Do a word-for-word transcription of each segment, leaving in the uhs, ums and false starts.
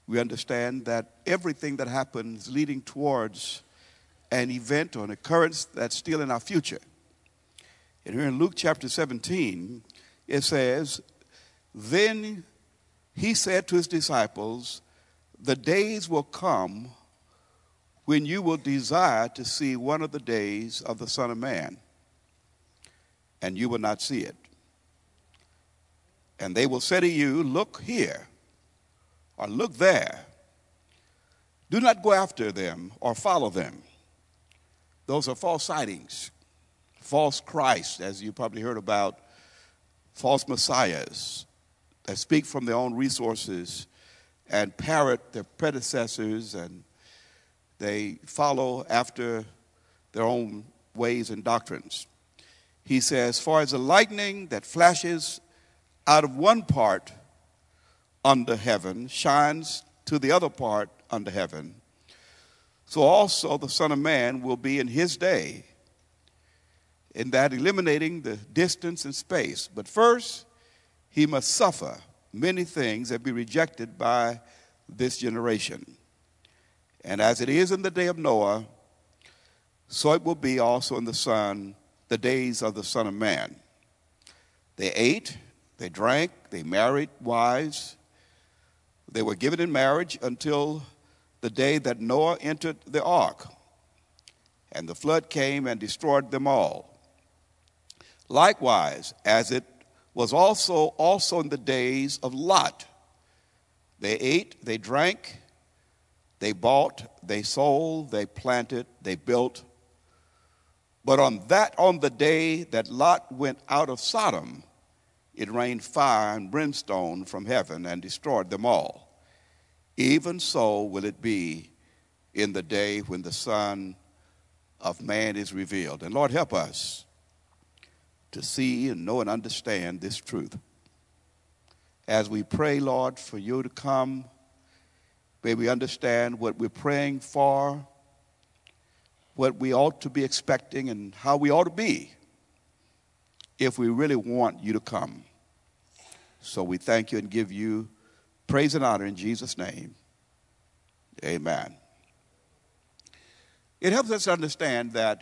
we understand that everything that happens leading towards an event or an occurrence that's still in our future. And here in Luke chapter seventeen, it says, "Then he said to his disciples, 'The days will come when you will desire to see one of the days of the Son of Man, and you will not see it. And they will say to you, look here, or look there. Do not go after them or follow them.'" Those are false sightings, false Christ, as you probably heard about, false messiahs that speak from their own resources and parrot their predecessors, and they follow after their own ways and doctrines. He says, "For as the lightning that flashes out of one part under heaven shines to the other part under heaven, so also the Son of Man will be in his day," in that eliminating the distance and space. "But first, he must suffer many things and be rejected by this generation. And as it is in the day of Noah, so it will be also in the Son, the days of the Son of Man. They ate, they drank, they married wives. They were given in marriage until the day that Noah entered the ark, and the flood came and destroyed them all. Likewise, as it was also also in the days of Lot. They ate, they drank, they bought, they sold, they planted, they built. But on that on the day that Lot went out of Sodom, it rained fire and brimstone from heaven and destroyed them all. Even so will it be in the day when the Son of Man is revealed." And Lord, help us to see and know and understand this truth. As we pray, Lord, for you to come, may we understand what we're praying for, what we ought to be expecting, and how we ought to be if we really want you to come. So we thank you and give you praise and honor in Jesus' name. Amen. It helps us understand that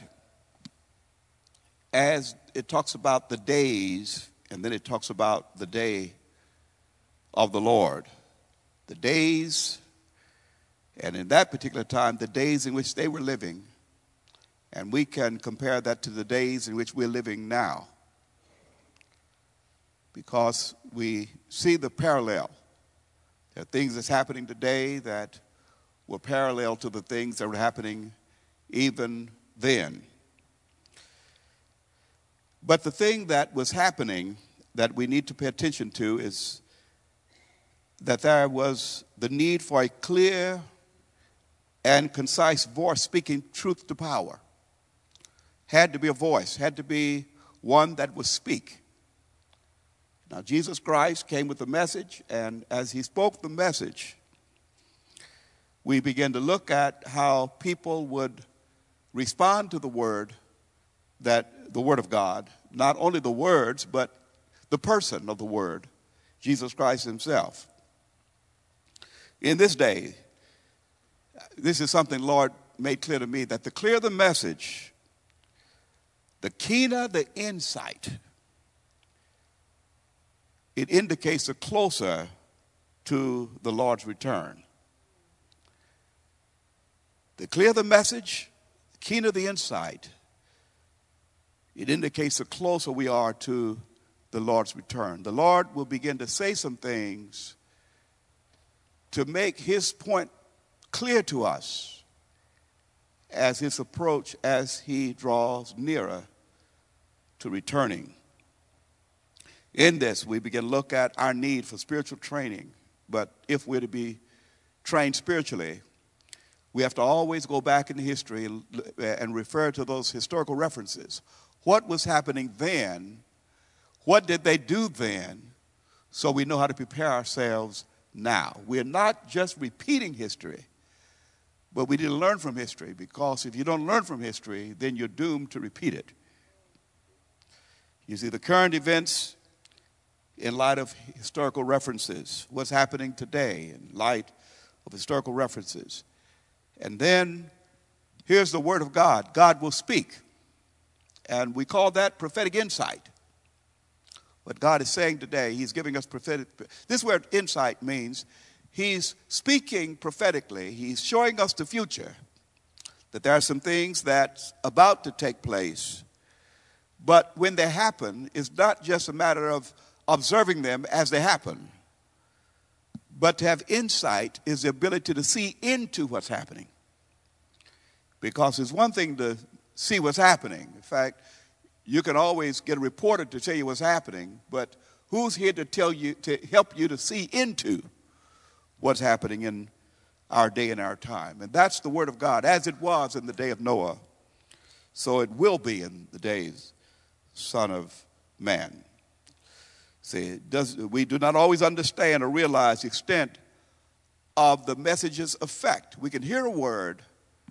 as it talks about the days, and then it talks about the day of the Lord. The days, and in that particular time, the days in which they were living, and we can compare that to the days in which we're living now, because we see the parallel. There are things that's happening today that were parallel to the things that were happening even then. But the thing that was happening that we need to pay attention to is that there was the need for a clear and concise voice speaking truth to power. Had to be a voice, had to be one that would speak. Now, Jesus Christ came with a message, and as he spoke the message, we began to look at how people would respond to the word, that the word of God, not only the words, but the person of the word, Jesus Christ himself. In this day, this is something the Lord made clear to me, that the clearer the message, the keener the insight, it indicates the closer to the Lord's return. The clearer the message, the keener the insight, it indicates the closer we are to the Lord's return. The Lord will begin to say some things to make his point clear to us as his approach, as he draws nearer to returning. In this, we begin to look at our need for spiritual training. But if we're to be trained spiritually, we have to always go back in history and, and refer to those historical references. What was happening then? What did they do then? So we know how to prepare ourselves now. We're not just repeating history, but we need to learn from history, because if you don't learn from history, then you're doomed to repeat it. You see, the current events in light of historical references, what's happening today in light of historical references. And then here's the word of God. God will speak. And we call that prophetic insight. What God is saying today, he's giving us prophetic. This word insight means he's speaking prophetically. He's showing us the future, that there are some things that's about to take place. But when they happen, it's not just a matter of observing them as they happen. But to have insight is the ability to see into what's happening. Because it's one thing to see what's happening. In fact, you can always get a reporter to tell you what's happening, but who's here to tell you, to help you to see into what's happening in our day and our time? And that's the word of God. As it was in the day of Noah, so it will be in the days Son of Man. See, it does, we do not always understand or realize the extent of the message's effect. We can hear a word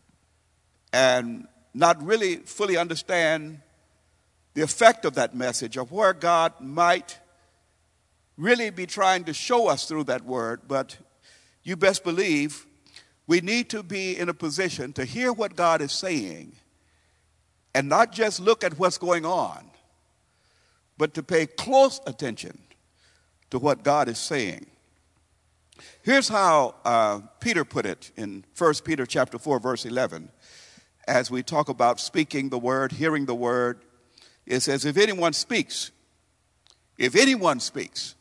and not really fully understand the effect of that message, or where God might really be trying to show us through that word. But you best believe we need to be in a position to hear what God is saying and not just look at what's going on, but to pay close attention to what God is saying. Here's how uh, Peter put it in First Peter chapter four, verse eleven. As we talk about speaking the word, hearing the word, it says, if anyone speaks, if anyone speaks,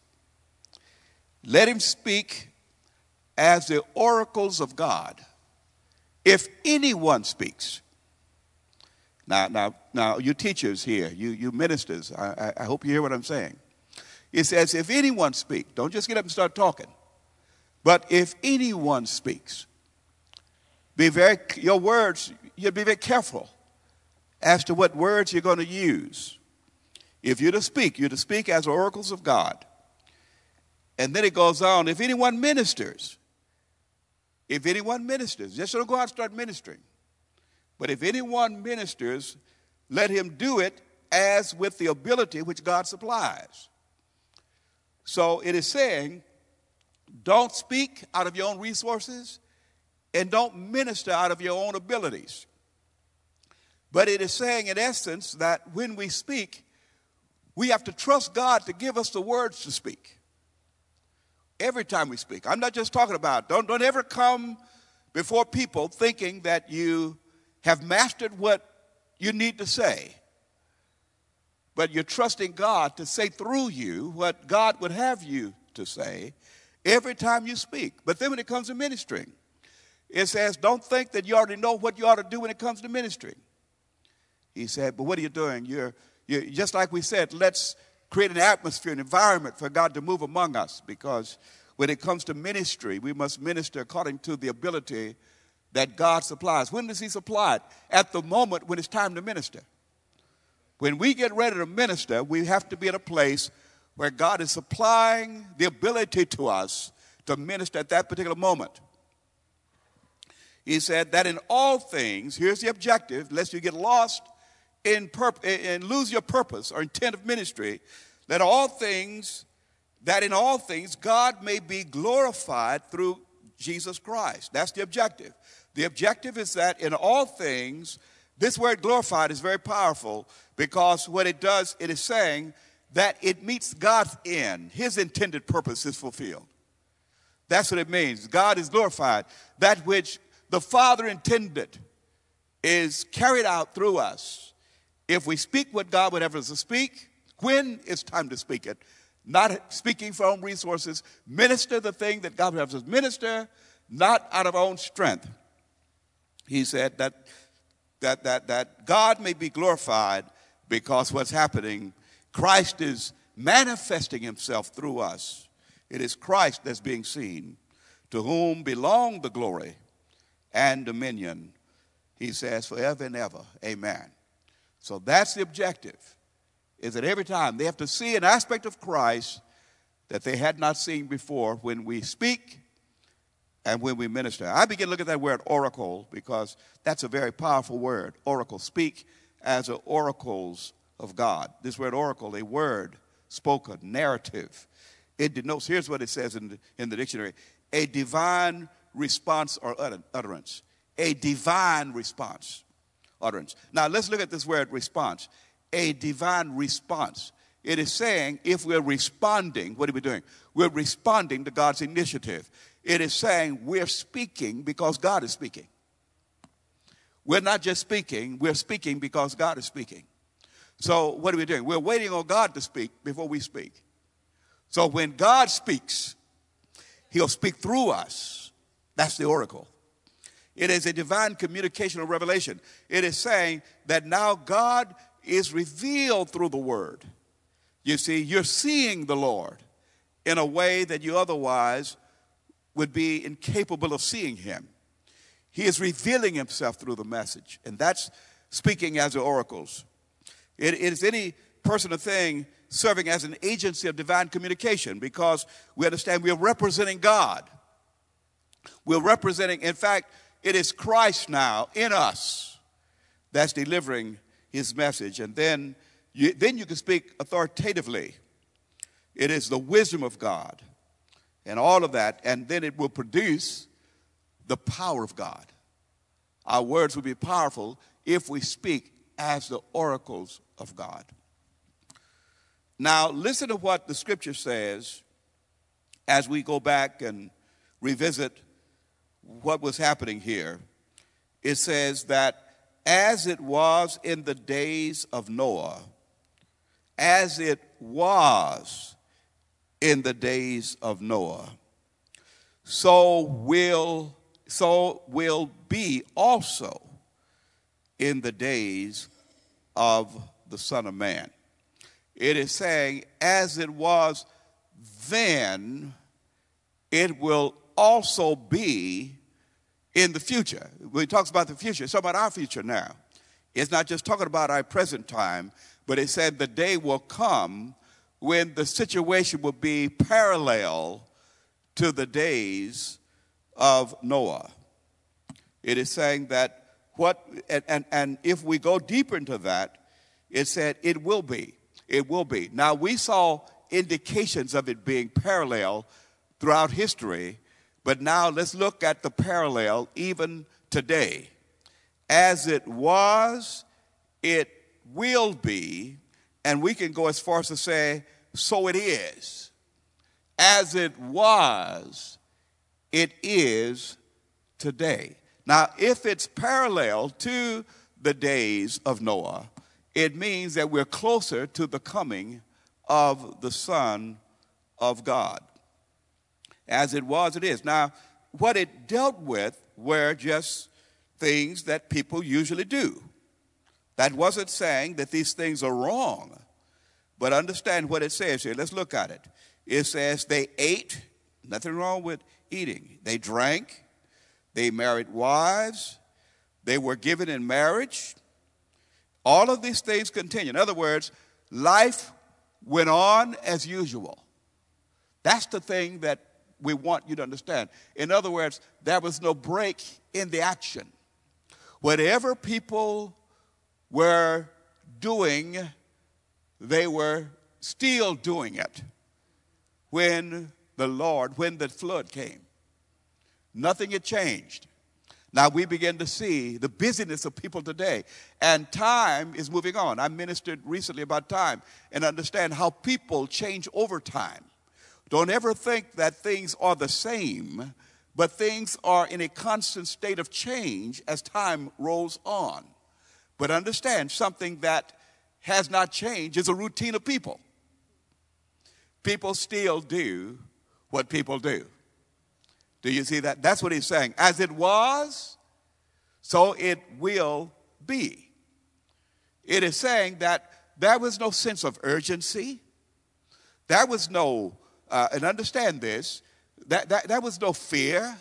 let him speak as the oracles of God. If anyone speaks. Now, now, now, you teachers here, you, you ministers, I, I hope you hear what I'm saying. It says, if anyone speaks, don't just get up and start talking. But if anyone speaks, be very, your words, you'll be very careful as to what words you're going to use. If you're to speak, you're to speak as oracles of God. And then it goes on, if anyone ministers, if anyone ministers, just don't go out and start ministering. But if anyone ministers, let him do it as with the ability which God supplies. So it is saying, don't speak out of your own resources and don't minister out of your own abilities. But it is saying, in essence, that when we speak, we have to trust God to give us the words to speak. Every time we speak. I'm not just talking about, don't, don't ever come before people thinking that you have mastered what you need to say. But you're trusting God to say through you what God would have you to say every time you speak. But then when it comes to ministering, it says, don't think that you already know what you ought to do when it comes to ministering. He said, but what are you doing? You're, you're just like we said, let's create an atmosphere, an environment for God to move among us. Because when it comes to ministry, we must minister according to the ability that God supplies. When does he supply it? At the moment when it's time to minister. When we get ready to minister, we have to be at a place where God is supplying the ability to us to minister at that particular moment. He said that in all things, here's the objective, lest you get lost in purp- and lose your purpose or intent of ministry, that all things, that in all things God may be glorified through Jesus Christ. That's the objective. The objective is that in all things, this word glorified is very powerful because what it does, it is saying that it meets God's end. His intended purpose is fulfilled. That's what it means. God is glorified. That which the Father intended is carried out through us. If we speak what God would have us to speak, when it's time to speak it, not speaking for our own resources, minister the thing that God would have us minister, not out of our own strength. He said that, that, that, that God may be glorified because what's happening, Christ is manifesting himself through us. It is Christ that's being seen, to whom belong the glory and dominion, he says, forever and ever. Amen. So that's the objective, is that every time they have to see an aspect of Christ that they had not seen before when we speak and when we minister. I begin to look at that word oracle because that's a very powerful word, oracle. Speak as the oracles of God. This word oracle, a word spoken, narrative. It denotes, here's what it says in the, in the dictionary, a divine response or utterance. A divine response, utterance. Now let's look at this word response. A divine response. It is saying if we're responding, what are we doing? We're responding to God's initiative. It is saying we're speaking because God is speaking. We're not just speaking, we're speaking because God is speaking. So what are we doing? We're waiting on God to speak before we speak. So when God speaks, he'll speak through us. That's the oracle. It is a divine communication or revelation. It is saying that now God is revealed through the word. You see, you're seeing the Lord in a way that you otherwise would be incapable of seeing him. He is revealing himself through the message, and that's speaking as the oracles. It is any person or thing serving as an agency of divine communication, because we understand we are representing God. We're representing, in fact, it is Christ now in us that's delivering his message. And then you, then you can speak authoritatively. It is the wisdom of God and all of that, and then it will produce the power of God. Our words will be powerful if we speak as the oracles of God. Now, listen to what the scripture says as we go back and revisit what was happening here. It says that as it was in the days of Noah, as it was in the days of Noah, so will so will be also in the days of the Son of Man. It is saying, as it was then, it will also be in the future. When it talks about the future, it's talking about our future now. It's not just talking about our present time, but it said the day will come when the situation will be parallel to the days of Noah. It is saying that what, and, and, and if we go deeper into that, it said it will be. It will be. Now, we saw indications of it being parallel throughout history, but now let's look at the parallel even today. As it was, it will be, and we can go as far as to say, so it is. As it was, it is today. Now, if it's parallel to the days of Noah, it means that we're closer to the coming of the Son of God. As it was, it is. Now, what it dealt with were just things that people usually do. That wasn't saying that these things are wrong, but understand what it says here. Let's look at it. It says they ate, nothing wrong with eating. They drank, they married wives, they were given in marriage. All of these things continue. In other words, life went on as usual. That's the thing that we want you to understand. In other words, there was no break in the action. Whatever people were doing, they were still doing it when the Lord, when the flood came. Nothing had changed. Now we begin to see the busyness of people today, and time is moving on. I ministered recently about time and understand how people change over time. Don't ever think that things are the same, but things are in a constant state of change as time rolls on. But understand something that has not changed is a routine of people. People still do what people do. Do you see that? That's what he's saying. As it was, so it will be. It is saying that there was no sense of urgency. There was no, uh, and understand this, that, that there was no fear.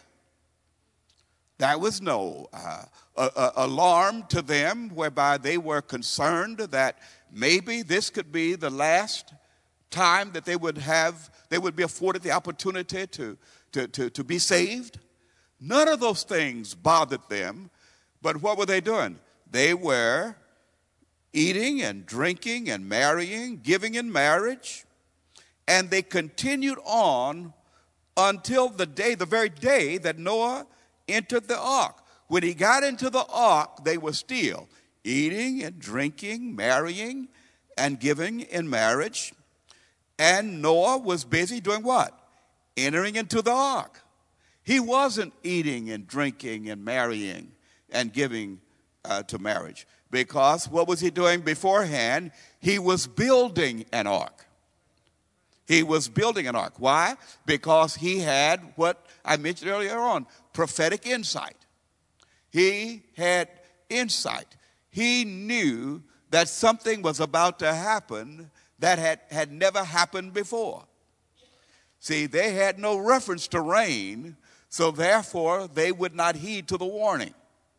There was no uh, a, a alarm to them whereby they were concerned that maybe this could be the last time that they would have, they would be afforded the opportunity to, to, to, to be saved. None of those things bothered them. But what were they doing? They were eating and drinking and marrying, giving in marriage, and they continued on until the day, the very day that Noah entered the ark. When he got into the ark, they were still eating and drinking, marrying and giving in marriage. And Noah was busy doing what? Entering into the ark. He wasn't eating and drinking and marrying and giving uh, to marriage. Because what was he doing beforehand? He was building an ark. He was building an ark. Why? Because he had what I mentioned earlier on, prophetic insight. He had insight. He knew that something was about to happen that had, had never happened before. See, they had no reference to rain, so therefore they would not heed to the warning.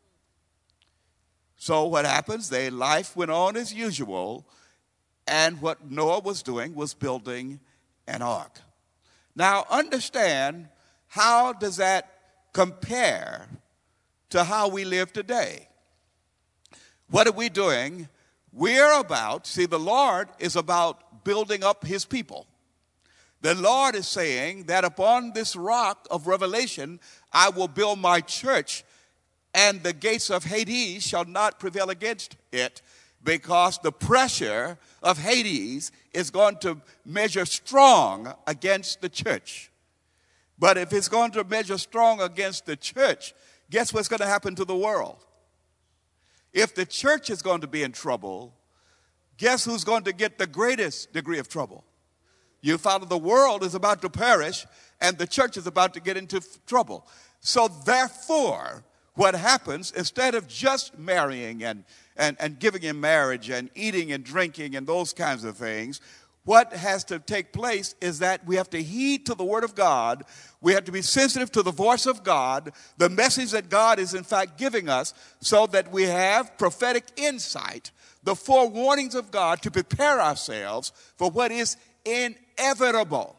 So what happens? Their life went on as usual, and what Noah was doing was building an ark. Now understand, how does that compare to how we live today? What are we doing? We're about, see, the Lord is about building up his people. The Lord is saying that upon this rock of revelation, I will build my church, and the gates of Hades shall not prevail against it, because the pressure of Hades is going to measure strong against the church. But if it's going to measure strong against the church, guess what's going to happen to the world? If the church is going to be in trouble, guess who's going to get the greatest degree of trouble? You follow, the world is about to perish, and the church is about to get into f- trouble. So therefore, what happens, instead of just marrying and, and, and giving in marriage and eating and drinking and those kinds of things, what has to take place is that we have to heed to the word of God. We have to be sensitive to the voice of God, the message that God is in fact giving us, so that we have prophetic insight, the forewarnings of God, to prepare ourselves for what is inevitable.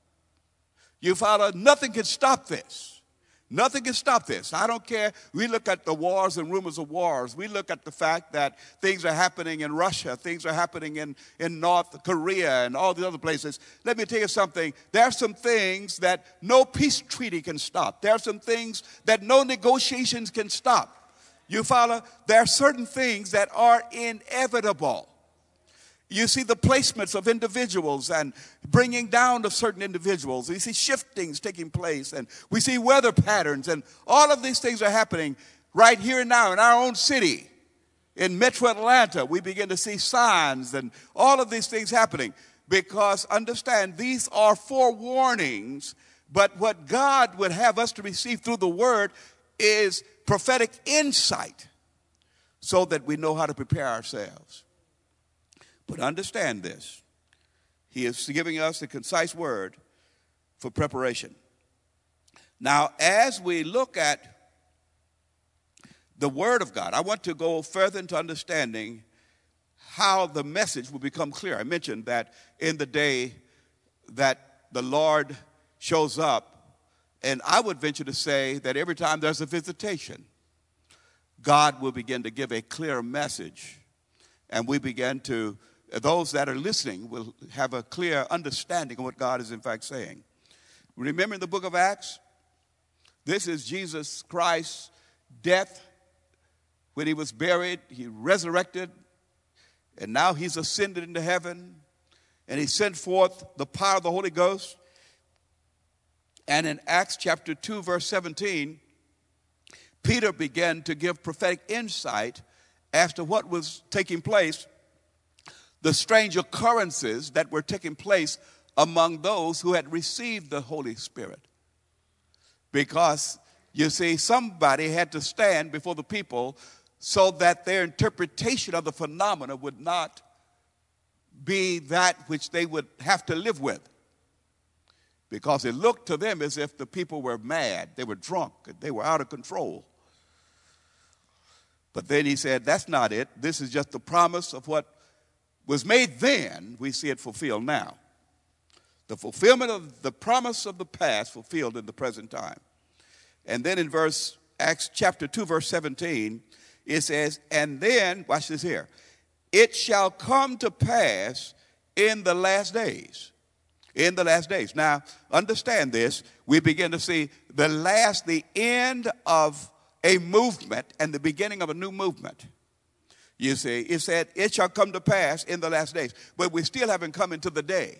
You follow? Nothing can stop this. Nothing can stop this. I don't care. We look at the wars and rumors of wars. We look at the fact that things are happening in Russia. Things are happening in, in North Korea and all the other places. Let me tell you something. There are some things that no peace treaty can stop. There are some things that no negotiations can stop. You follow? There are certain things that are inevitable. You see the placements of individuals and bringing down of certain individuals. We see shiftings taking place, and we see weather patterns, and all of these things are happening right here and now in our own city. In Metro Atlanta, we begin to see signs and all of these things happening, because understand, these are forewarnings, but what God would have us to receive through the word is prophetic insight, so that we know how to prepare ourselves. But understand this, he is giving us a concise word for preparation. Now, as we look at the word of God, I want to go further into understanding how the message will become clear. I mentioned that in the day that the Lord shows up, and I would venture to say that every time there's a visitation, God will begin to give a clear message, and we begin to those that are listening will have a clear understanding of what God is in fact saying. Remember in the book of Acts, this is Jesus Christ's death. When he was buried, he resurrected, and now he's ascended into heaven, and he sent forth the power of the Holy Ghost. And in Acts chapter two, verse seventeen, Peter began to give prophetic insight as to what was taking place, the strange occurrences that were taking place among those who had received the Holy Spirit. Because, you see, somebody had to stand before the people so that their interpretation of the phenomena would not be that which they would have to live with. Because it looked to them as if the people were mad, they were drunk, they were out of control. But then he said, that's not it. This is just the promise of what was made then. We see it fulfilled now. The fulfillment of the promise of the past fulfilled in the present time. And then in verse Acts chapter two, verse seventeen, it says, and then, watch this here, it shall come to pass in the last days In the last days. Now, understand this. We begin to see the last, the end of a movement and the beginning of a new movement. You see, it said, it shall come to pass in the last days. But we still haven't come into the day.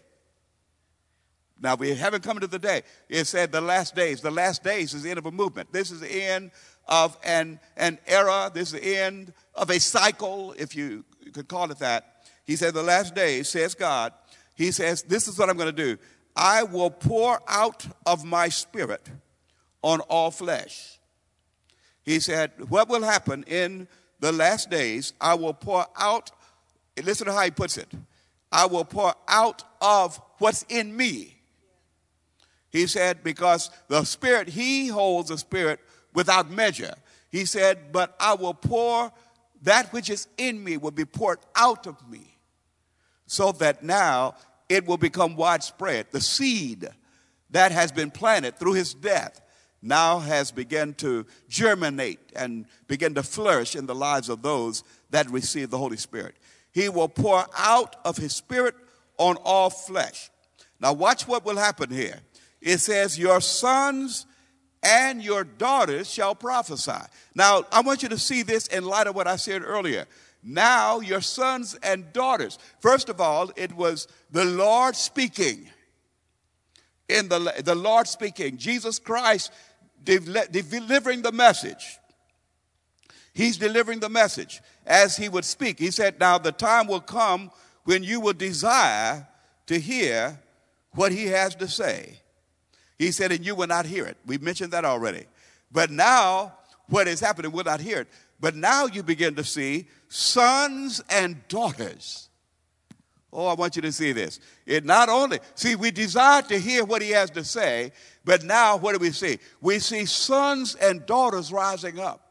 Now, we haven't come into the day. It said the last days. The last days is the end of a movement. This is the end of an, an era. This is the end of a cycle, if you could call it that. He said the last days, says God. He says, this is what I'm going to do. I will pour out of my spirit on all flesh. He said, what will happen in the last days? I will pour out, listen to how he puts it. I will pour out of what's in me. He said, because the spirit, he holds the spirit without measure. He said, but I will pour, that which is in me will be poured out of me. So that now it will become widespread. The seed that has been planted through his death now has begun to germinate and begin to flourish in the lives of those that receive the Holy Spirit. He will pour out of his spirit on all flesh. Now watch what will happen here. It says, your sons and your daughters shall prophesy. Now, I want you to see this in light of what I said earlier. Now, your sons and daughters. First of all, it was the Lord speaking. In the, the Lord speaking. Jesus Christ de- delivering the message. He's delivering the message as he would speak. He said, now the time will come when you will desire to hear what he has to say. He said, and you will not hear it. We mentioned that already. But now, what is happening, we'll not hear it. But now you begin to see sons and daughters. Oh, I want you to see this. It not only, see, we desire to hear what he has to say, but now what do we see? We see sons and daughters rising up.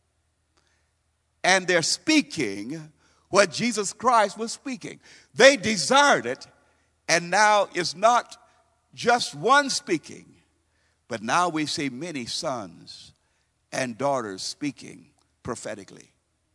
And they're speaking what Jesus Christ was speaking. They desired it, and now it's not just one speaking, but now we see many sons and daughters speaking prophetically.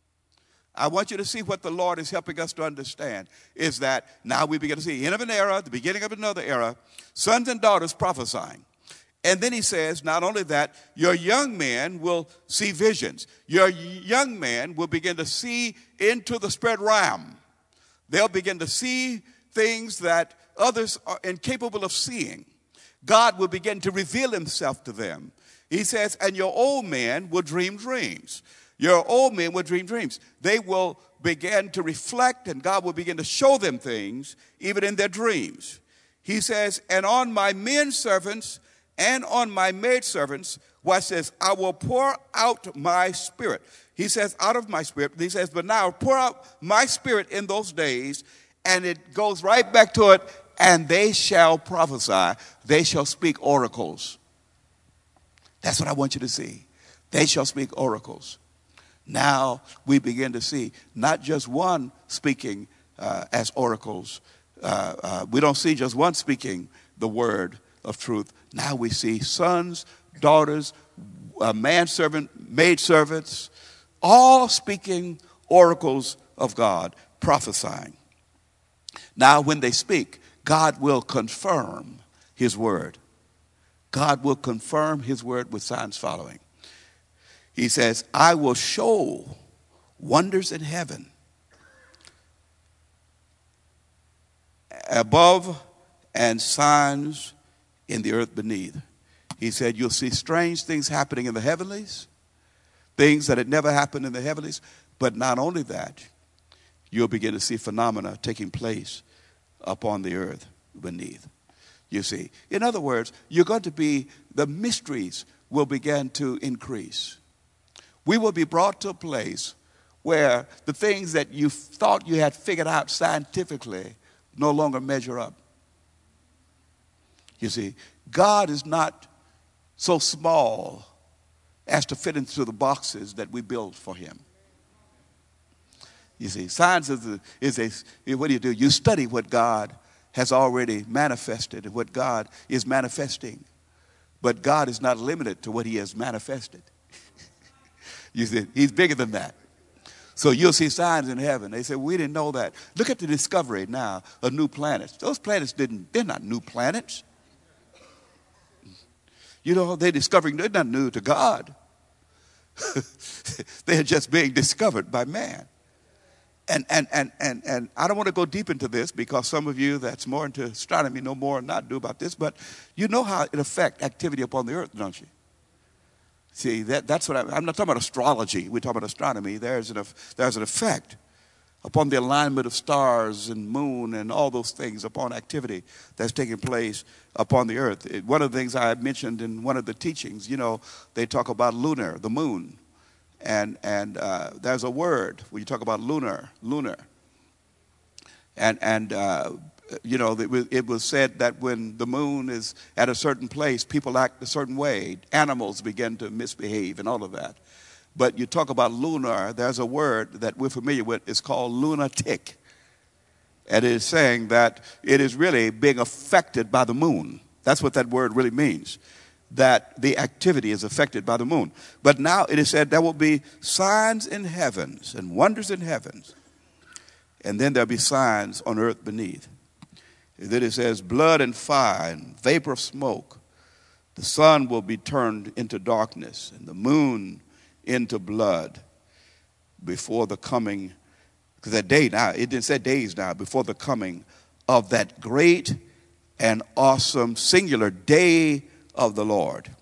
I want you to see what the Lord is helping us to understand is that now we begin to see the end of an era, the beginning of another era, sons and daughters prophesying. And then he says, not only that, your young men will see visions. Your young men will begin to see into the spirit realm. They'll begin to see things that others are incapable of seeing. God will begin to reveal himself to them. He says, and your old men will dream dreams. Your old men will dream dreams. They will begin to reflect, and God will begin to show them things, even in their dreams. He says, and on my men servants and on my maid servants, what says, I will pour out my spirit. He says, out of my spirit. He says, but now pour out my spirit in those days. And it goes right back to it, and they shall prophesy. They shall speak oracles. That's what I want you to see. They shall speak oracles. Now we begin to see not just one speaking uh, as oracles. Uh, uh, we don't see just one speaking the word of truth. Now we see sons, daughters, uh, manservant, maidservants, all speaking oracles of God, prophesying. Now when they speak, God will confirm his word. God will confirm his word with signs following. He says, I will show wonders in heaven above and signs in the earth beneath. He said, you'll see strange things happening in the heavenlies, things that had never happened in the heavenlies. But not only that, you'll begin to see phenomena taking place upon the earth beneath. You see, in other words, you're going to be, the mysteries will begin to increase. We will be brought to a place where the things that you thought you had figured out scientifically no longer measure up. You see, God is not so small as to fit into the boxes that we build for him. You see, science is a, is a, what do you do? You study what God has already manifested and what God is manifesting. But God is not limited to what he has manifested. You see, he's bigger than that. So you'll see signs in heaven. They say, we didn't know that. Look at the discovery now of new planets. Those planets didn't, they're not new planets. You know, they're discovering, they're not new to God. They're just being discovered by man. And, and, and, and, and I don't want to go deep into this because some of you that's more into astronomy know more and not do about this, but you know how it affects activity upon the earth, don't you? See, that, that's what I, I'm not talking about astrology. We're talking about astronomy. There's an, there's an effect upon the alignment of stars and moon and all those things upon activity that's taking place upon the earth. It, one of the things I mentioned in one of the teachings, you know, they talk about lunar, the moon. And, and uh, there's a word when you talk about lunar, lunar. And, and uh, you know, it was, it was said that when the moon is at a certain place, people act a certain way. Animals begin to misbehave and all of that. But you talk about lunar, there's a word that we're familiar with. It's called lunatic. And it is saying that it is really being affected by the moon. That's what that word really means, that the activity is affected by the moon. But now it is said there will be signs in heavens and wonders in heavens. And then there'll be signs on earth beneath. And then it says blood and fire and vapor of smoke. The sun will be turned into darkness and the moon into blood before the coming, because that day now, it didn't say days now, before the coming of that great and awesome singular day of the Lord.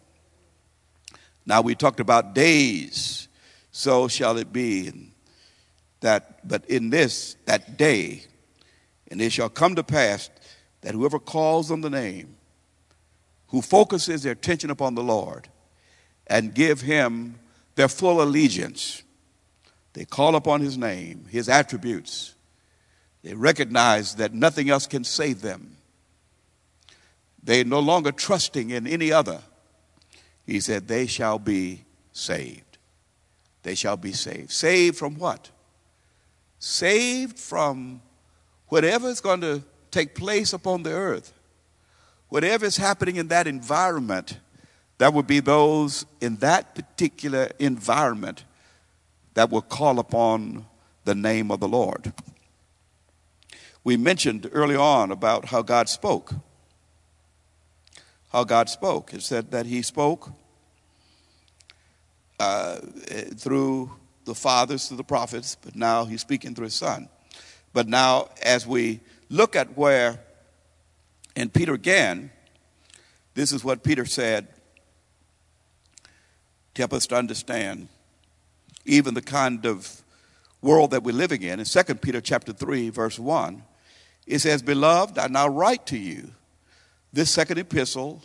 Now we talked about days, so shall it be that, but in this, that day, and it shall come to pass that whoever calls on the name, who focuses their attention upon the Lord and give him their full allegiance, they call upon his name, his attributes. They recognize that nothing else can save them. They're no longer trusting in any other. He said, they shall be saved. They shall be saved. Saved from what? Saved from whatever is going to take place upon the earth. Whatever is happening in that environment, that would be those in that particular environment that will call upon the name of the Lord. We mentioned early on about how God spoke. How God spoke. It said that he spoke uh, through the fathers, through the prophets, but now he's speaking through his son. But now as we look at where in Peter again, this is what Peter said to help us to understand even the kind of world that we're living in. In Second Peter chapter three, verse one, it says, beloved, I now write to you this second epistle,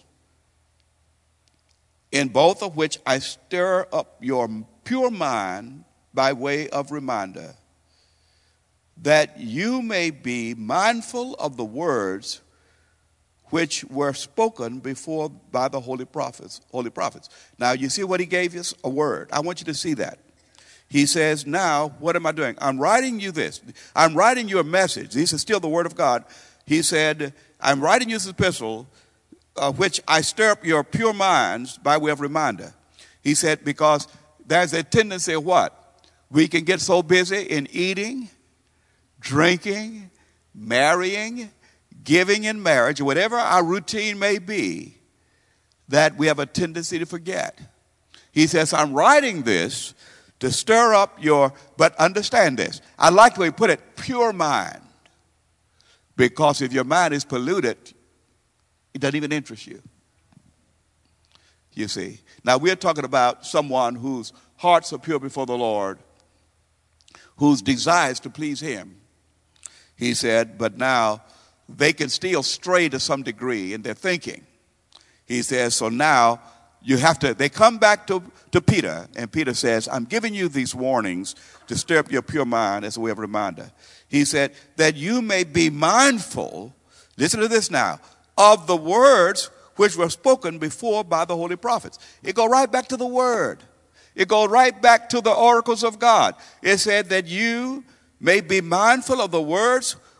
in both of which I stir up your pure mind by way of reminder, that you may be mindful of the words which were spoken before by the holy prophets. Holy prophets. Now, you see what he gave us? A word. I want you to see that. He says, now, what am I doing? I'm writing you this. I'm writing you a message. This is still the word of God. He said, I'm writing you this epistle, uh, which I stir up your pure minds by way of reminder. He said, because there's a tendency of what? We can get so busy in eating, drinking, marrying, giving in marriage, whatever our routine may be, that we have a tendency to forget. He says, I'm writing this to stir up your, but understand this. I like the way he put it, pure mind. Because if your mind is polluted, it doesn't even interest you. You see. Now we're talking about someone whose hearts are pure before the Lord, whose desires to please him. He said, but now they can still stray to some degree in their thinking. He says, so now you have to, they come back to, to Peter, and Peter says, I'm giving you these warnings to stir up your pure mind as a way of reminder. He said, that you may be mindful, listen to this now, of the words which were spoken before by the holy prophets. It goes right back to the word. It goes right back to the oracles of God. It said that you may be mindful of the words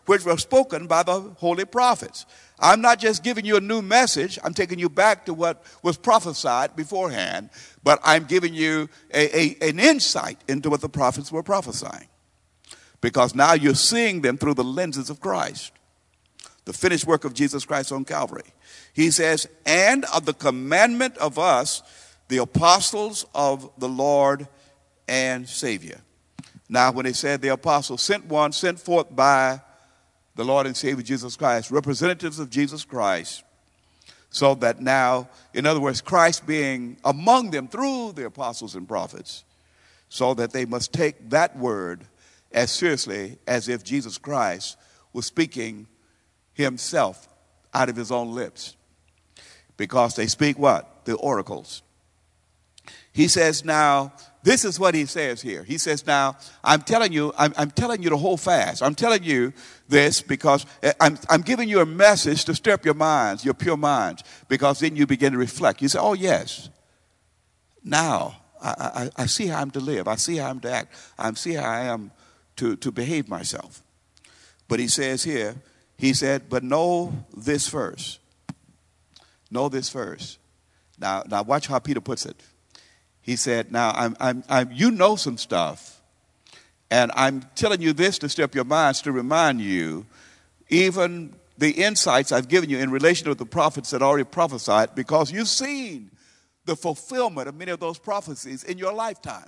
which were spoken by the holy prophets. I'm not just giving you a new message. I'm taking you back to what was prophesied beforehand, but I'm giving you a, a, an insight into what the prophets were prophesying. Because now you're seeing them through the lenses of Christ, the finished work of Jesus Christ on Calvary. He says, and of the commandment of us, the apostles of the Lord and Savior. Now, when he said the apostles, sent one, sent forth by the Lord and Savior Jesus Christ, representatives of Jesus Christ, so that now, in other words, Christ being among them through the apostles and prophets, so that they must take that word as seriously as if Jesus Christ was speaking himself out of his own lips. Because they speak what? The oracles. He says now, this is what he says here. He says now, I'm telling you, I'm, I'm telling you to hold fast. I'm telling you this because I'm, I'm giving you a message to stir up your minds, your pure minds, because then you begin to reflect. You say, oh yes, now I, I, I see how I'm to live. I see how I'm to act. I see how I am to, to behave myself. But he says here, he said, but know this first. Know this first. Now, now watch how Peter puts it. He said, now, I'm, I'm, I'm, you know some stuff, and I'm telling you this to stir up your minds, to remind you, even the insights I've given you in relation to the prophets that already prophesied, because you've seen the fulfillment of many of those prophecies in your lifetime.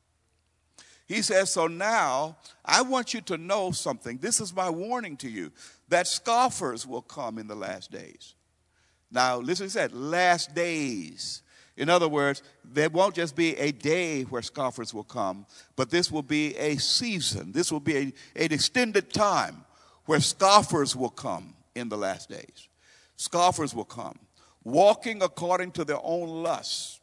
He says, so now I want you to know something. This is my warning to you, that scoffers will come in the last days. Now, listen, he said, last days. In other words, there won't just be a day where scoffers will come, but this will be a season. This will be a, an extended time where scoffers will come in the last days. Scoffers will come, walking according to their own lusts.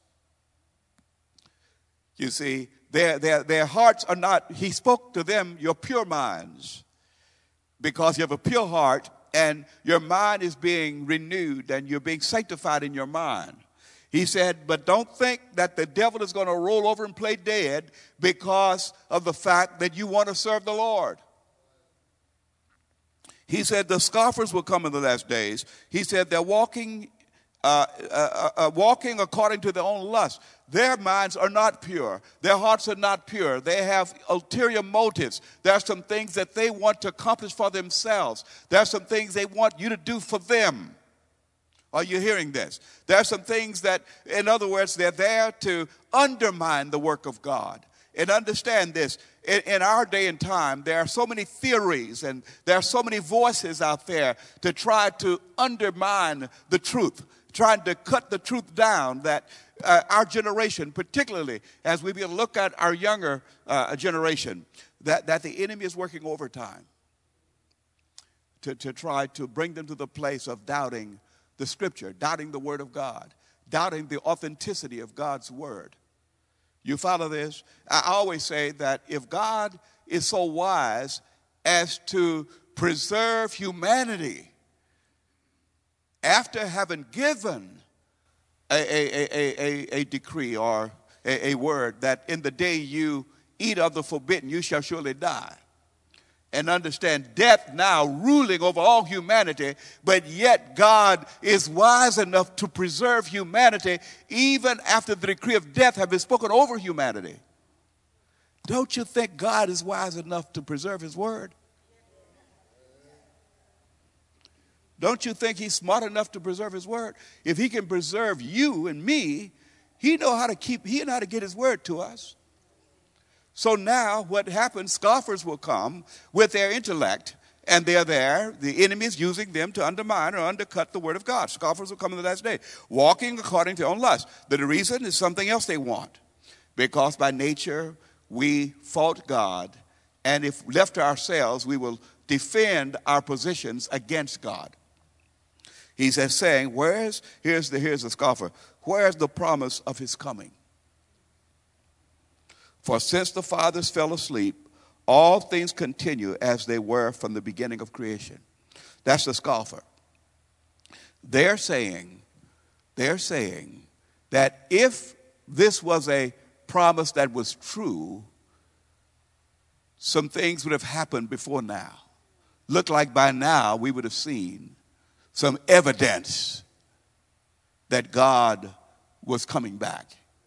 You see, their, their, their hearts are not, he spoke to them, your pure minds, because you have a pure heart and your mind is being renewed and you're being sanctified in your mind. He said, but don't think that the devil is going to roll over and play dead because of the fact that you want to serve the Lord. He said the scoffers will come in the last days. He said they're walking, uh, uh, uh, walking according to their own lust. Their minds are not pure. Their hearts are not pure. They have ulterior motives. There are some things that they want to accomplish for themselves. There are some things they want you to do for them. Are you hearing this? There are some things that, in other words, they're there to undermine the work of God. And understand this, in, in our day and time, there are so many theories and there are so many voices out there to try to undermine the truth, trying to cut the truth down, that uh, our generation, particularly as we begin to look at our younger uh, generation, that, that the enemy is working overtime to, to try to bring them to the place of doubting the scripture, doubting the word of God, doubting the authenticity of God's word. You follow this? I always say that if God is so wise as to preserve humanity after having given a, a, a, a, a decree or a, a word that in the day you eat of the forbidden, you shall surely die. And understand death now ruling over all humanity, but yet God is wise enough to preserve humanity even after the decree of death has been spoken over humanity. Don't you think God is wise enough to preserve his word? Don't you think he's smart enough to preserve his word? If he can preserve you and me, he know how to keep, he know how to get his word to us. So now what happens, scoffers will come with their intellect, and they're there. The enemy is using them to undermine or undercut the word of God. Scoffers will come in the last day, walking according to their own lust. The reason is something else they want, because by nature we fault God, and if left to ourselves, we will defend our positions against God. He says, saying, where's, here's the, here's the scoffer, where's the promise of his coming? For since the fathers fell asleep, all things continue as they were from the beginning of creation. That's the scoffer. They're saying, they're saying that if this was a promise that was true, some things would have happened before now. looked like by now we would have seen some evidence that God was coming back.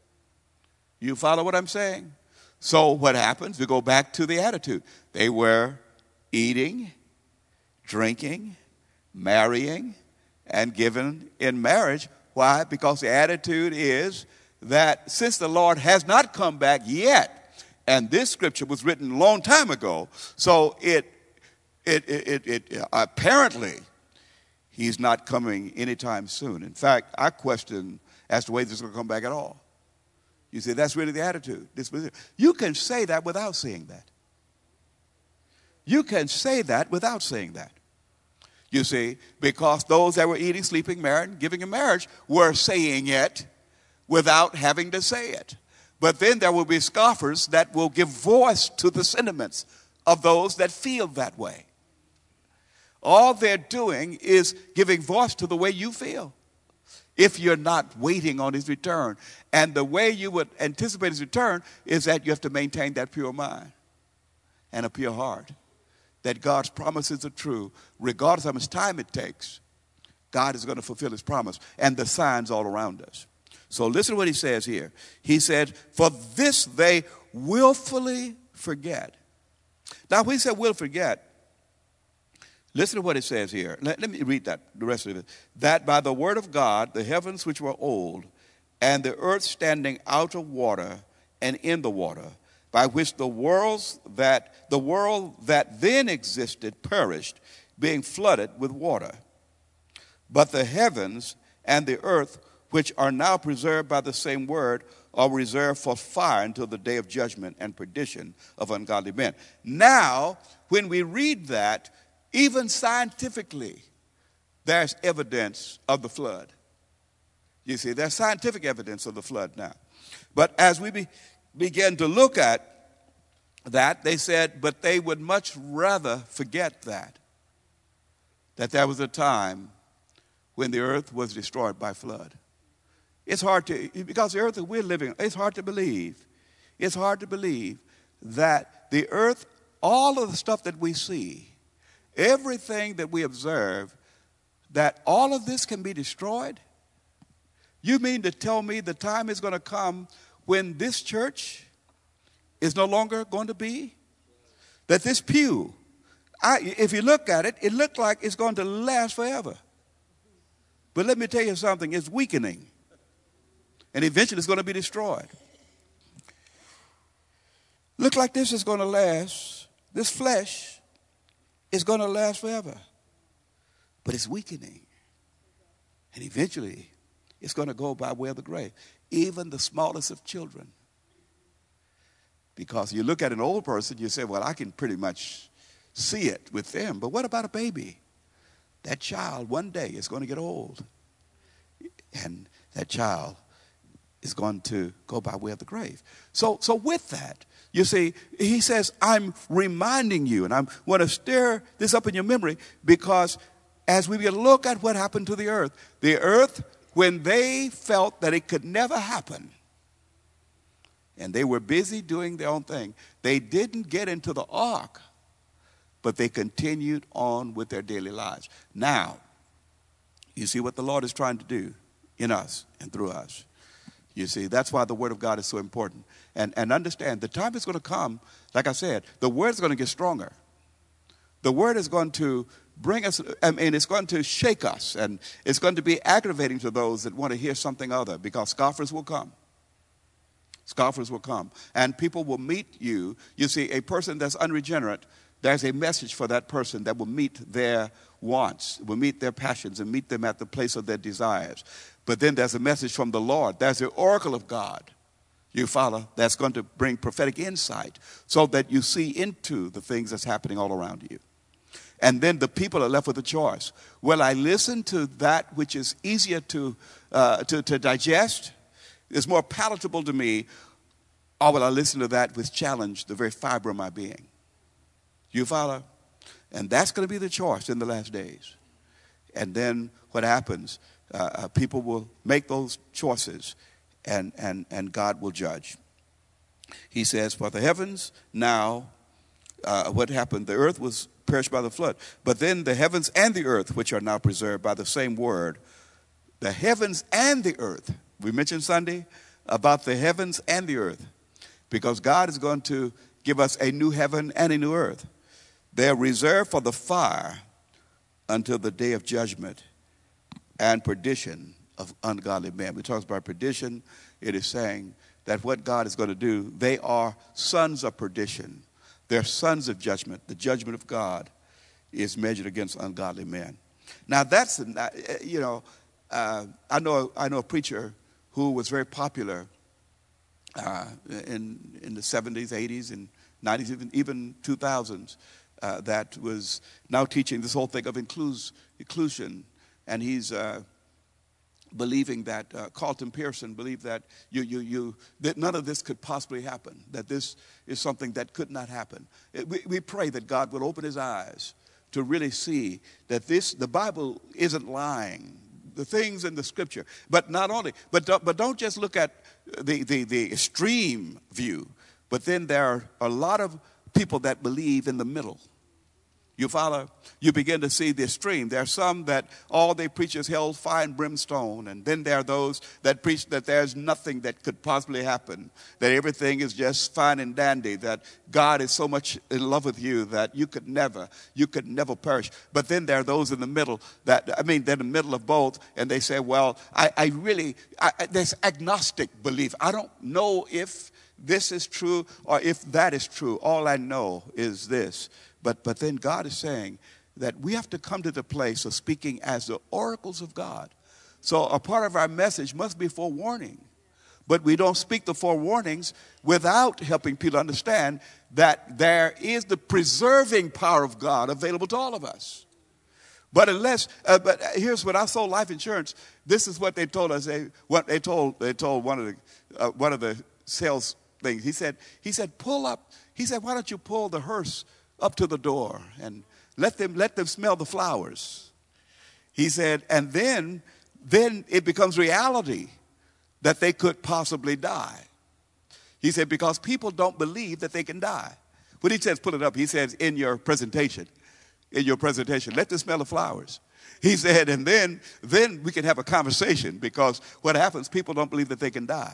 You follow what I'm saying? So what happens? We go back to the attitude. They were eating, drinking, marrying, and given in marriage. Why? Because the attitude is that since the Lord has not come back yet, and this scripture was written a long time ago, so it, it, it, it, it apparently he's not coming anytime soon. In fact, I question as to whether he's going to come back at all. You see, that's really the attitude. You can say that without saying that. You can say that without saying that. You see, because those that were eating, sleeping, marrying, giving in marriage were saying it without having to say it. But then there will be scoffers that will give voice to the sentiments of those that feel that way. All they're doing is giving voice to the way you feel if you're not waiting on his return. And the way you would anticipate his return is that you have to maintain that pure mind and a pure heart, that God's promises are true. Regardless of how much time it takes, God is going to fulfill his promise, and the signs all around us. So listen to what he says here. He said, for this they willfully forget. Now, when he said will forget, listen to what it says here. Let, let me read that, the rest of it. That by the word of God, the heavens which were old, and the earth standing out of water and in the water, by which the worlds that the world that then existed perished, being flooded with water. But the heavens and the earth, which are now preserved by the same word, are reserved for fire until the day of judgment and perdition of ungodly men. Now, when we read that, even scientifically, there's evidence of the flood. You see, there's scientific evidence of the flood now. But as we be, begin to look at that, they said, but they would much rather forget that, that there was a time when the earth was destroyed by flood. It's hard to, because the earth that we're living, it's hard to believe. It's hard to believe that the earth, all of the stuff that we see, everything that we observe, that all of this can be destroyed? You mean to tell me the time is going to come when this church is no longer going to be? That this pew, I, if you look at it, it looks like it's going to last forever. But let me tell you something, it's weakening. And eventually it's going to be destroyed. Look like this is going to last. This flesh is going to last forever. But it's weakening. And eventually it's going to go by way of the grave. Even the smallest of children. Because you look at an old person, you say, well, I can pretty much see it with them. But what about a baby? That child one day is going to get old. And that child is going to go by way of the grave. So, so with that, you see, he says, I'm reminding you, and I want to stir this up in your memory, because as we look at what happened to the earth, the earth, when they felt that it could never happen, and they were busy doing their own thing, they didn't get into the ark, but they continued on with their daily lives. Now, you see what the Lord is trying to do in us and through us. You see, that's why the Word of God is so important. And, and understand, the time is going to come, like I said, the Word is going to get stronger. The Word is going to bring us, I mean, it's going to shake us, and it's going to be aggravating to those that want to hear something other, because scoffers will come. Scoffers will come. And people will meet you. You see, a person that's unregenerate, there's a message for that person that will meet their wants, will meet their passions, and meet them at the place of their desires. But then there's a message from the Lord. There's the oracle of God, you follow, that's going to bring prophetic insight so that you see into the things that's happening all around you. And then the people are left with a choice. Will I listen to that which is easier to, uh, to, to digest, is more palatable to me, or will I listen to that which challenge the very fiber of my being? You follow? And that's going to be the choice in the last days. And then what happens? Uh, uh, people will make those choices, and, and, and God will judge. He says, for the heavens now, uh, what happened? The earth was perished by the flood. But then the heavens and the earth, which are now preserved by the same word, the heavens and the earth. We mentioned Sunday about the heavens and the earth, because God is going to give us a new heaven and a new earth. They are reserved for the fire until the day of judgment and perdition of ungodly men. We talk about perdition. It is saying that what God is going to do, they are sons of perdition. They're sons of judgment. The judgment of God is measured against ungodly men. Now that's, you know, uh, I know I know a preacher who was very popular uh, in in the seventies, eighties, and nineties, even even two thousands. Uh, that was now teaching this whole thing of inclus- inclusion, and he's uh, believing that uh, Carlton Pearson believed that you, you, you, that none of this could possibly happen, that this is something that could not happen. It, we, we pray that God would open his eyes to really see that this, the Bible isn't lying. The things in the Scripture, but not only, but don't, but don't just look at the, the the extreme view. But then there are a lot of people that believe in the middle. You follow? You begin to see the extreme. There are some that all they preach is hell, fire, and brimstone. And then there are those that preach that there's nothing that could possibly happen, that everything is just fine and dandy, that God is so much in love with you that you could never, you could never perish. But then there are those in the middle that, I mean, they're in the middle of both, and they say, well, I, I really, I, there's agnostic belief. I don't know if this is true or if that is true. All I know is this. But but then God is saying that we have to come to the place of speaking as the oracles of God. So a part of our message must be forewarning. But we don't speak the forewarnings without helping people understand that there is the preserving power of God available to all of us. But unless, uh, but here's what I sold life insurance. This is what they told us. They what they told they told one of the uh, one of the sales things. He said he said pull up. He said, why don't you pull the hearse up to the door and let them let them smell the flowers. He said, and then then it becomes reality that they could possibly die. He said, because people don't believe that they can die. When he says pull it up, he says in your presentation, in your presentation, let them smell the flowers. He said, and then then we can have a conversation, because what happens, people don't believe that they can die.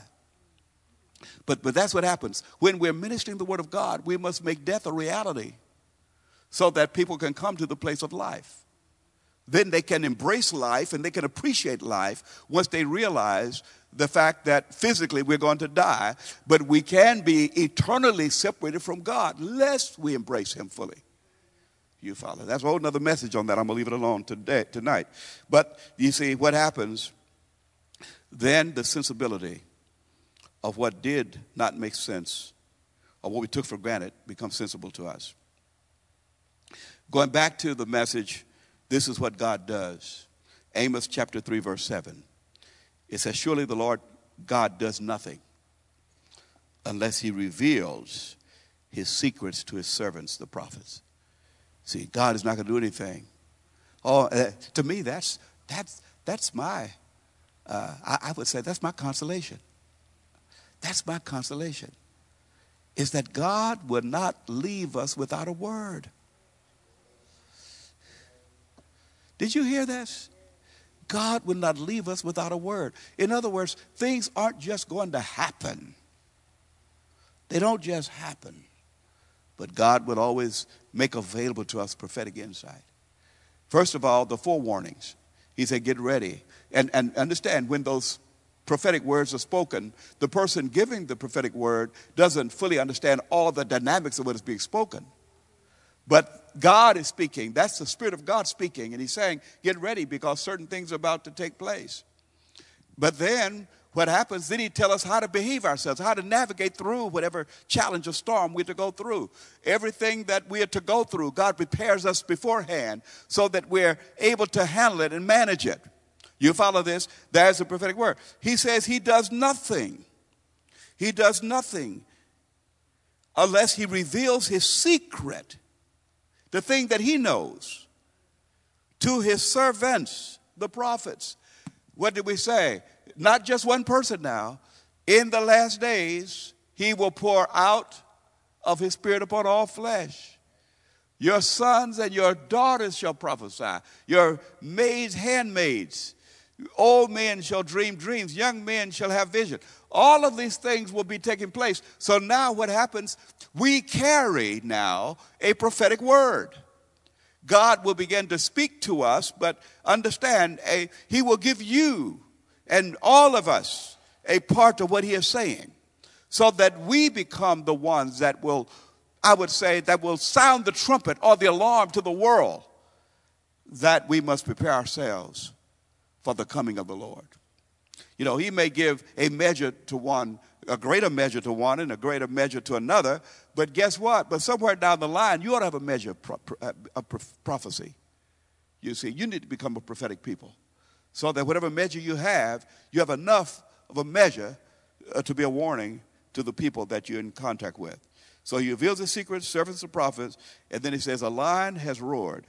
But but that's what happens. When we're ministering the word of God, we must make death a reality, so that people can come to the place of life. Then they can embrace life and they can appreciate life once they realize the fact that physically we're going to die, but we can be eternally separated from God lest we embrace him fully. You follow? That's a whole other message on that. I'm going to leave it alone today, tonight. But you see what happens, then the sensibility of what did not make sense or what we took for granted becomes sensible to us. Going back to the message, this is what God does. Amos chapter three, verse seven. It says, surely the Lord God does nothing unless he reveals his secrets to his servants, the prophets. See, God is not going to do anything. Oh, uh, to me, that's that's that's my, uh, I, I would say that's my consolation. That's my consolation. Is that God will not leave us without a word. Did you hear this? God will not leave us without a word. In other words, things aren't just going to happen. They don't just happen. But God would always make available to us prophetic insight. First of all, the forewarnings. He said, get ready. And, and understand, when those prophetic words are spoken, the person giving the prophetic word doesn't fully understand all the dynamics of what is being spoken. But God is speaking. That's the Spirit of God speaking. And he's saying, get ready, because certain things are about to take place. But then what happens, then he tells us how to behave ourselves, how to navigate through whatever challenge or storm we're to go through. Everything that we are to go through, God prepares us beforehand so that we're able to handle it and manage it. You follow this? There's a prophetic word. He says he does nothing. He does nothing unless he reveals his secret, the thing that he knows, to his servants, the prophets. What did we say? Not just one person now. In the last days, he will pour out of his Spirit upon all flesh. Your sons and your daughters shall prophesy. Your maids, handmaids. Old men shall dream dreams. Young men shall have vision. All of these things will be taking place. So now what happens? We carry now a prophetic word. God will begin to speak to us, but understand, a, he will give you and all of us a part of what he is saying, so that we become the ones that will, I would say, that will sound the trumpet or the alarm to the world that we must prepare ourselves for the coming of the Lord. You know, he may give a measure to one, a greater measure to one and a greater measure to another, but guess what? But somewhere down the line, you ought to have a measure of, pro- of prophecy. You see, you need to become a prophetic people, so that whatever measure you have, you have enough of a measure uh, to be a warning to the people that you're in contact with. So he reveals the secrets, servants of prophets, and then he says, a lion has roared.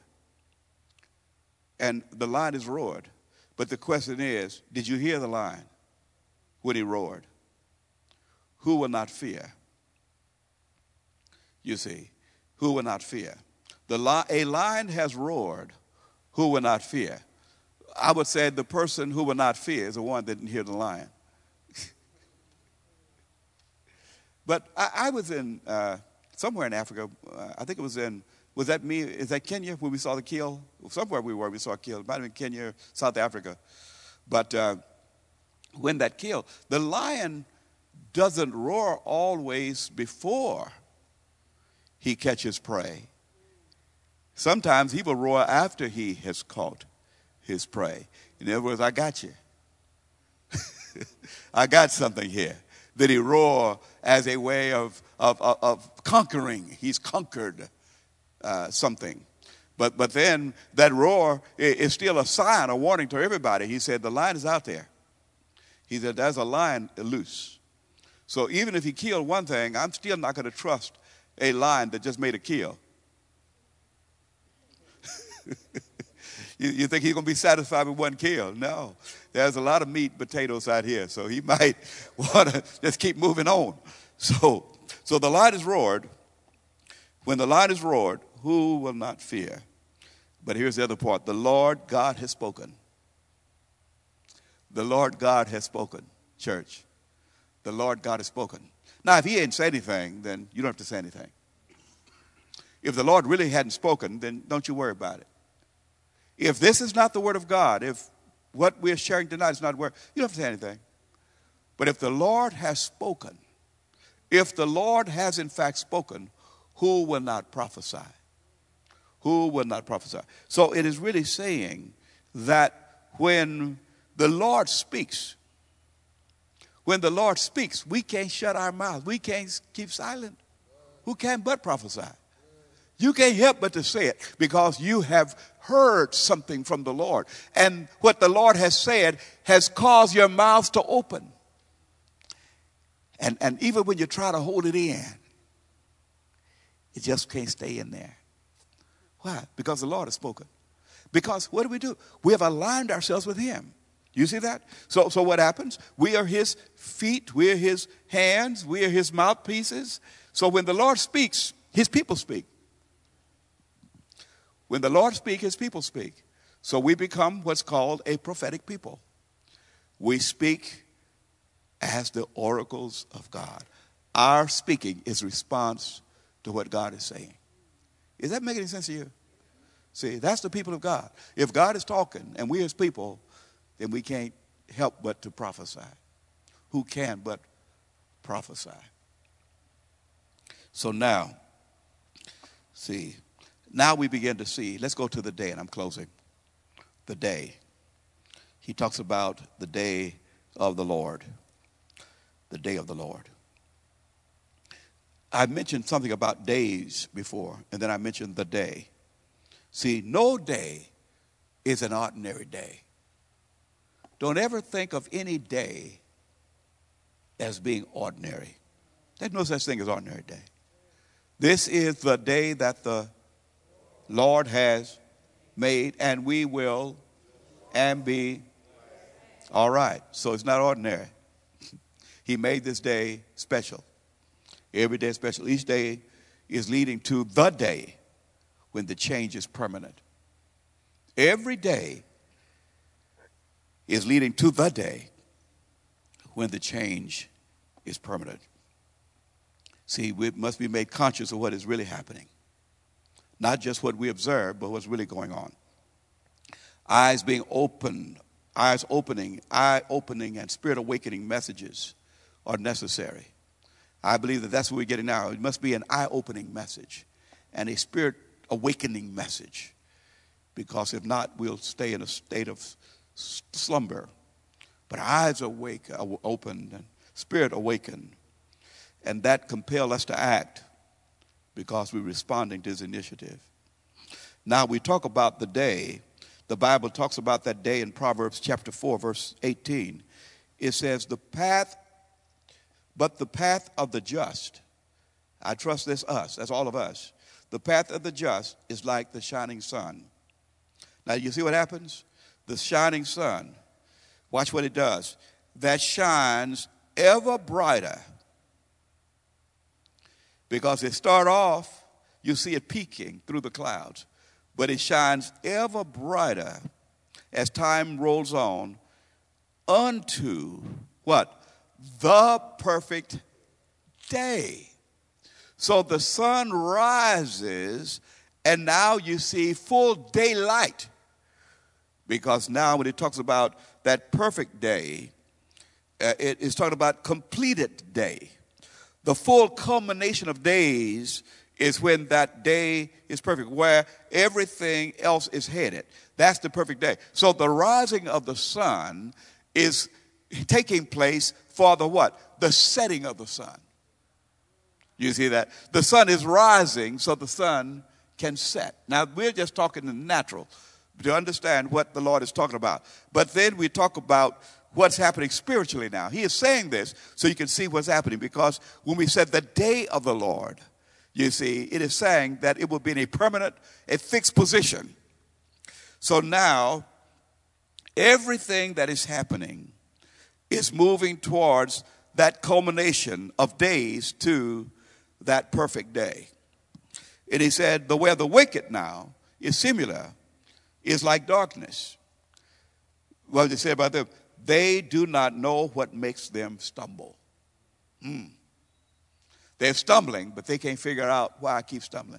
And the lion is roared. But the question is, did you hear the lion when he roared? Who will not fear? You see, who will not fear? The li- a lion has roared. Who will not fear? I would say the person who will not fear is the one that didn't hear the lion. But I, I was in uh, somewhere in Africa. Uh, I think it was in, was that me? Is that Kenya where we saw the kill? Somewhere we were, we saw a kill. It might have been Kenya, South Africa. But uh, when that kill, the lion doesn't roar always before he catches prey. Sometimes he will roar after he has caught his prey. In other words, I got you. I got something here. That he roar as a way of, of, of, of conquering. He's conquered uh, something. But, but then that roar is still a sign, a warning to everybody. He said, the lion is out there. He said, there's a lion loose. So even if he killed one thing, I'm still not going to trust a lion that just made a kill. you, you think he's going to be satisfied with one kill? No. There's a lot of meat and potatoes out here, so he might want to just keep moving on. So, so the lion is roared. When the lion is roared, who will not fear? But here's the other part. The Lord God has spoken. The Lord God has spoken, church. The Lord God has spoken. Now, if he hadn't said anything, then you don't have to say anything. If the Lord really hadn't spoken, then don't you worry about it. If this is not the word of God, if what we're sharing tonight is not word, you don't have to say anything. But if the Lord has spoken, if the Lord has in fact spoken, who will not prophesy? Who will not prophesy? So it is really saying that when the Lord speaks, when the Lord speaks, we can't shut our mouths. We can't keep silent. Who can but prophesy? You can't help but to say it because you have heard something from the Lord. And what the Lord has said has caused your mouths to open. And, and even when you try to hold it in, it just can't stay in there. Why? Because the Lord has spoken. Because what do we do? We have aligned ourselves with him. You see that? So, so what happens? We are his feet. We are his hands. We are his mouthpieces. So when the Lord speaks, his people speak. When the Lord speaks, his people speak. So we become what's called a prophetic people. We speak as the oracles of God. Our speaking is response to what God is saying. Is that making any sense to you? See, that's the people of God. If God is talking and we're his people, then we can't help but to prophesy. Who can but prophesy? So now, see, now we begin to see, let's go to the day, and I'm closing. The day. He talks about the day of the Lord. The day of the Lord. I mentioned something about days before, and then I mentioned the day. See, no day is an ordinary day. Don't ever think of any day as being ordinary. There's no such thing as ordinary day. This is the day that the Lord has made, and we will and be all right. So it's not ordinary. He made this day special. Every day is special. Each day is leading to the day when the change is permanent. Every day is leading to the day when the change is permanent. See, we must be made conscious of what is really happening. Not just what we observe, but what's really going on. Eyes being opened, eyes opening, eye opening and spirit awakening messages are necessary. I believe that that's what we're getting now. It must be an eye opening message and a spirit awakening message. Because if not, we'll stay in a state of slumber. But eyes awake, opened, and spirit awakened. And that compels us to act because we're responding to his initiative. Now we talk about the day. The Bible talks about that day in Proverbs chapter four, verse eighteen. It says, the path, but the path of the just, I trust this us, that's all of us. The path of the just is like the shining sun. Now you see what happens? The shining sun, watch what it does. That shines ever brighter. Because it start off, you see it peeking through the clouds. But it shines ever brighter as time rolls on unto what? The perfect day. So the sun rises and now you see full daylight. Because now when it talks about that perfect day, uh, it is talking about completed day. The full culmination of days is when that day is perfect, where everything else is headed. That's the perfect day. So the rising of the sun is taking place for the what? The setting of the sun. You see that? The sun is rising so the sun can set. Now, we're just talking in the natural to understand what the Lord is talking about. But then we talk about what's happening spiritually now. He is saying this so you can see what's happening, because when we said the day of the Lord, you see, it is saying that it will be in a permanent, a fixed position. So now, everything that is happening is moving towards that culmination of days to that perfect day. And he said, the way of the wicked now is similar, is like darkness. What did he say about them? They do not know what makes them stumble. Hmm. They're stumbling, but they can't figure out why I keep stumbling.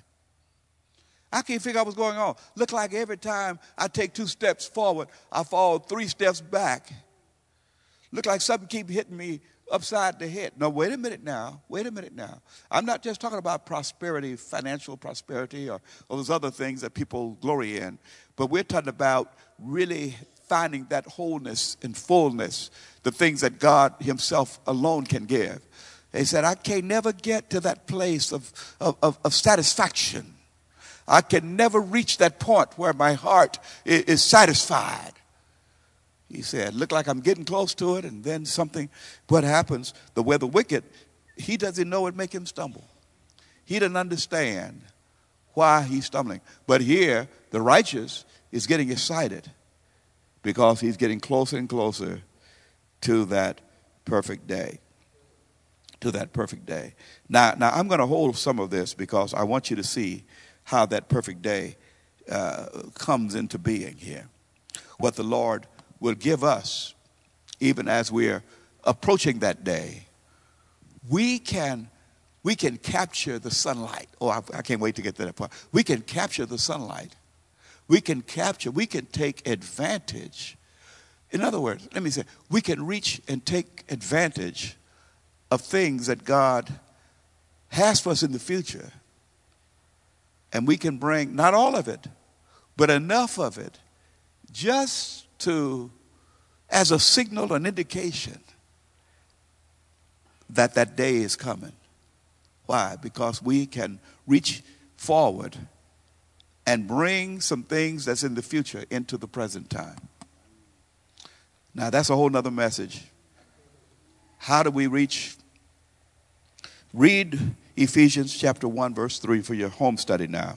I can't figure out what's going on. Look like every time I take two steps forward, I fall three steps back. Look like something keeps hitting me upside the head. No, wait a minute now. Wait a minute now. I'm not just talking about prosperity, financial prosperity, or, or those other things that people glory in. But we're talking about really finding that wholeness and fullness, the things that God himself alone can give. He said, I can never get to that place of, of, of, of satisfaction. I can never reach that point where my heart is, is satisfied. He said, look like I'm getting close to it, and then something, what happens, the way the wicked, he doesn't know it make him stumble. He doesn't understand why he's stumbling. But here, the righteous is getting excited because he's getting closer and closer to that perfect day. To that perfect day. Now, now I'm going to hold some of this because I want you to see how that perfect day uh, comes into being here. What the Lord will give us, even as we're approaching that day. We can, we can capture the sunlight. Oh, I, I can't wait to get to that part. We can capture the sunlight. We can capture, we can take advantage. In other words, let me say, we can reach and take advantage of things that God has for us in the future. And we can bring, not all of it, but enough of it just to, as a signal, an indication that that day is coming. Why? Because we can reach forward and bring some things that's in the future into the present time. Now, that's a whole nother message. How do we reach? Read Ephesians chapter one, verse three for your home study now.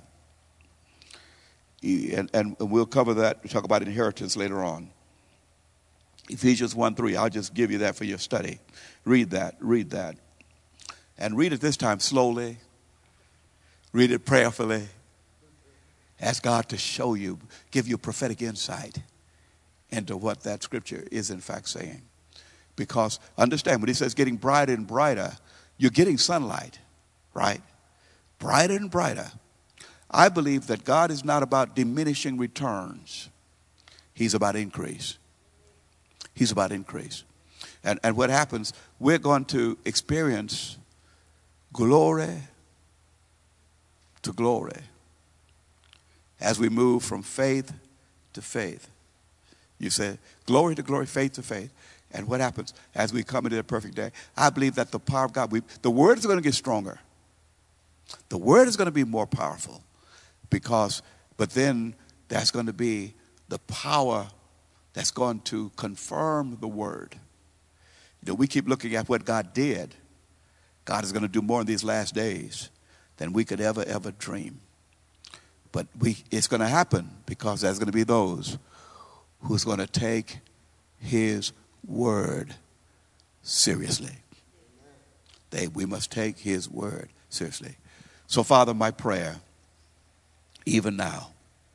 And, and we'll cover that. We'll talk about inheritance later on. Ephesians one three. I'll just give you that for your study. Read that. Read that. And read it this time slowly. Read it prayerfully. Ask God to show you, give you prophetic insight into what that scripture is in fact saying. Because understand, when he says getting brighter and brighter, you're getting sunlight, right? Brighter and brighter. I believe that God is not about diminishing returns. He's about increase. He's about increase. And, and what happens, we're going to experience glory to glory as we move from faith to faith. You say, glory to glory, faith to faith. And what happens as we come into the perfect day? I believe that the power of God, we, the word is going to get stronger. The word is going to be more powerful because, but then that's going to be the power that's going to confirm the word. You know, we keep looking at what God did. God is going to do more in these last days than we could ever, ever dream. But we, it's going to happen because there's going to be those who's going to take his word seriously. They, we must take his word seriously. So, Father, my prayer, even now,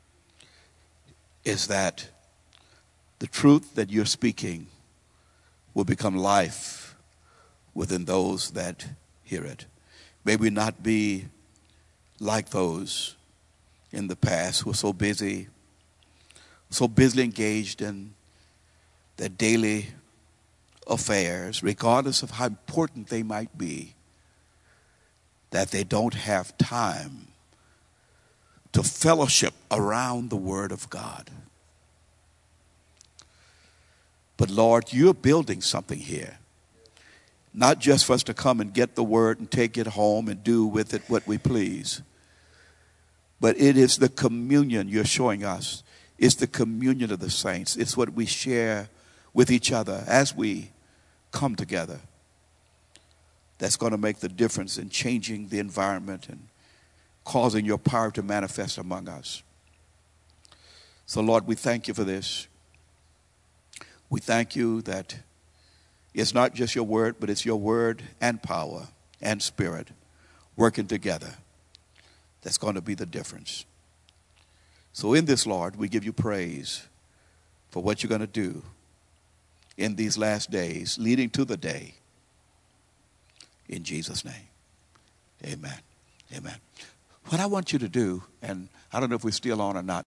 is that the truth that you're speaking will become life within those that hear it. May we not be like those in the past who are so busy, so busily engaged in their daily affairs, regardless of how important they might be, that they don't have time to fellowship around the Word of God. But Lord, you're building something here. Not just for us to come and get the Word and take it home and do with it what we please. But it is the communion you're showing us. It's the communion of the saints. It's what we share with each other as we come together. That's going to make the difference in changing the environment and causing your power to manifest among us. So, Lord, we thank you for this. We thank you that it's not just your word, but it's your word and power and spirit working together. That's going to be the difference. So in this, Lord, we give you praise for what you're going to do in these last days, leading to the day. In Jesus' name, amen. Amen. What I want you to do, and I don't know if we're still on or not,